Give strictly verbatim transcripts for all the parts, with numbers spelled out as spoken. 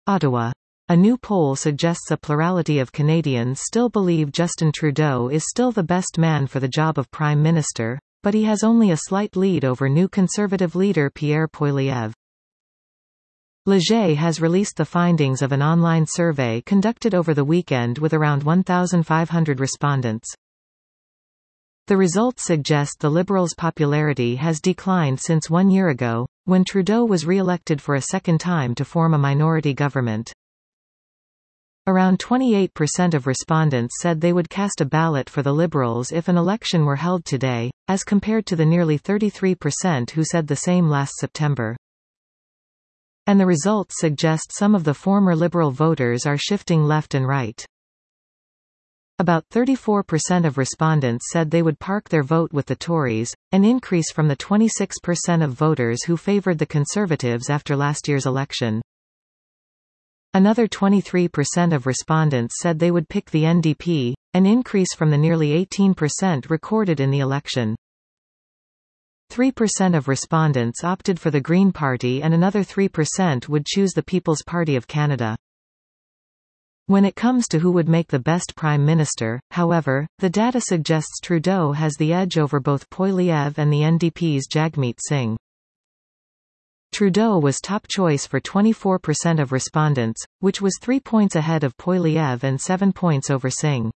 Ottawa. A new poll suggests a plurality of Canadians still believe Justin Trudeau is still the best man for the job of Prime Minister, but he has only a slight lead over new Conservative leader Pierre Poilievre. Leger has released the findings of an online survey conducted over the weekend with around one thousand five hundred respondents. The results suggest the Liberals' popularity has declined since one year ago, when Trudeau was re-elected for a second time to form a minority government. Around twenty-eight percent of respondents said they would cast a ballot for the Liberals if an election were held today, as compared to the nearly thirty-three percent who said the same last September. And the results suggest some of the former Liberal voters are shifting left and right. About thirty-four percent of respondents said they would park their vote with the Tories, an increase from the twenty-six percent of voters who favoured the Conservatives after last year's election. Another twenty-three percent of respondents said they would pick the N D P, an increase from the nearly eighteen percent recorded in the election. three percent of respondents opted for the Green Party and another three percent would choose the People's Party of Canada. When it comes to who would make the best Prime Minister, however, the data suggests Trudeau has the edge over both Poilievre and the N D P's Jagmeet Singh. Trudeau was top choice for twenty-four percent of respondents, which was three points ahead of Poilievre and seven points over Singh.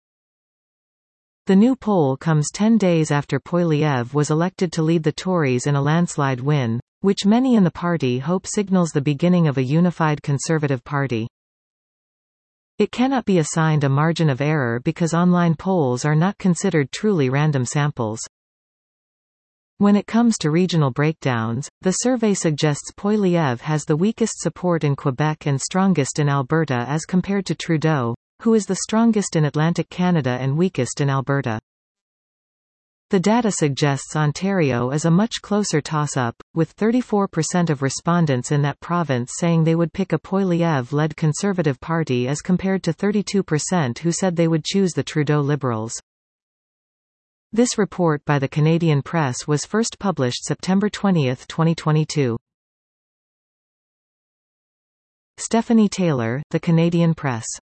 The new poll comes ten days after Poilievre was elected to lead the Tories in a landslide win, which many in the party hope signals the beginning of a unified Conservative Party. It cannot be assigned a margin of error because online polls are not considered truly random samples. When it comes to regional breakdowns, the survey suggests Poilievre has the weakest support in Quebec and strongest in Alberta as compared to Trudeau, who is the strongest in Atlantic Canada and weakest in Alberta. The data suggests Ontario is a much closer toss-up, with thirty-four percent of respondents in that province saying they would pick a Poilievre-led Conservative Party as compared to thirty-two percent who said they would choose the Trudeau Liberals. This report by the Canadian Press was first published September twentieth, twenty twenty-two. Stephanie Taylor, The Canadian Press.